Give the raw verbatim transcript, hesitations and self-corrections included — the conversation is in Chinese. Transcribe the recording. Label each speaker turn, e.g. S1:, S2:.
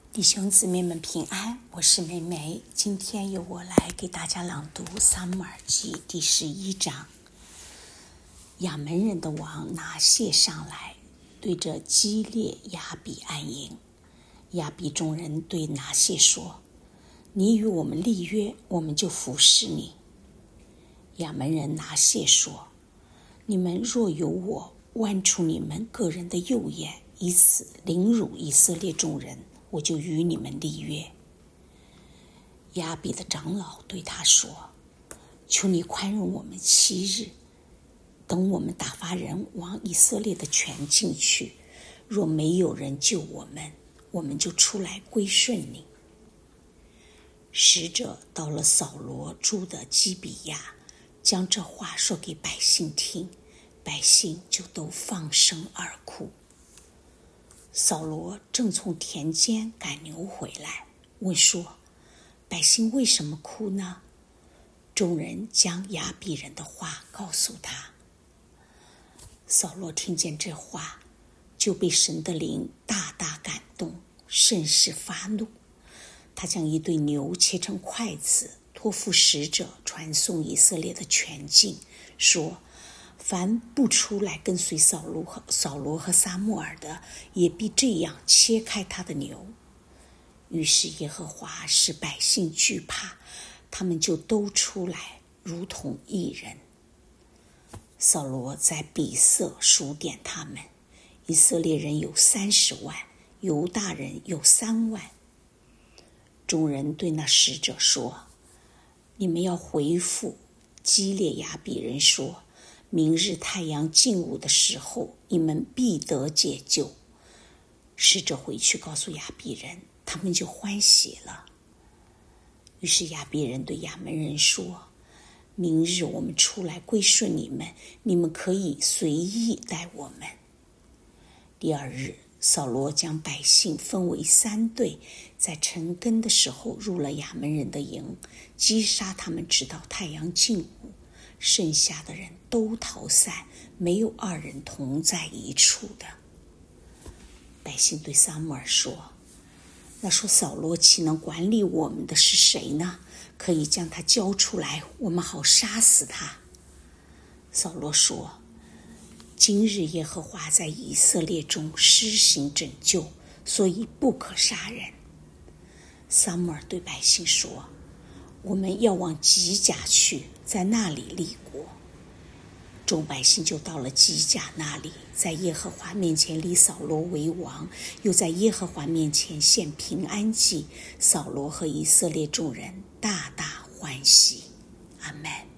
S1: 弟兄姊妹们平安，我是梅梅。今天由我来给大家朗读撒母耳记第十一章。亚扪人的王拿谢上来，对着基列雅比安营。雅比众人对拿谢说：你与我们立约，我们就服侍你。亚扪人拿谢说：你们若有我剜出你们个人的右眼，以此凌辱以色列众人，我就与你们立约。雅比的长老对他说：求你宽容我们七日，等我们打发人往以色列的全境去，若没有人救我们，我们就出来归顺你。使者到了扫罗住的基比亚，将这话说给百姓听，百姓就都放声而哭。扫罗正从田间赶牛回来，问说：百姓为什么哭呢？众人将雅比人的话告诉他。扫罗听见这话，就被神的灵大大感动，甚是发怒。他将一对牛切成筷子，托付使者传送以色列的全境，说：凡不出来跟随扫罗和扫罗和撒母耳的，也必这样切开他的牛。于是耶和华使百姓惧怕，他们就都出来，如同一人。扫罗在比色数点他们，以色列人有三十万，犹大人有三万。众人对那使者说：你们要回复基列雅比人说，明日太阳进午的时候，你们必得解救。使者回去告诉雅比人，他们就欢喜了。于是雅比人对亚扪人说：明日我们出来归顺你们，你们可以随意待我们。第二日，扫罗将百姓分为三队，在晨更的时候入了亚扪人的营，击杀他们直到太阳进午，剩下的人都逃散，没有二人同在一处的。百姓对撒母耳说：那说扫罗岂能管理我们的是谁呢？可以将他交出来，我们好杀死他。扫罗说：今日耶和华在以色列中施行拯救，所以不可杀人。撒母耳对百姓说：我们要往吉甲去，在那里立国。众百姓就到了吉甲那里，在耶和华面前立扫罗为王，又在耶和华面前献平安祭。扫罗和以色列众人大大欢喜。阿们。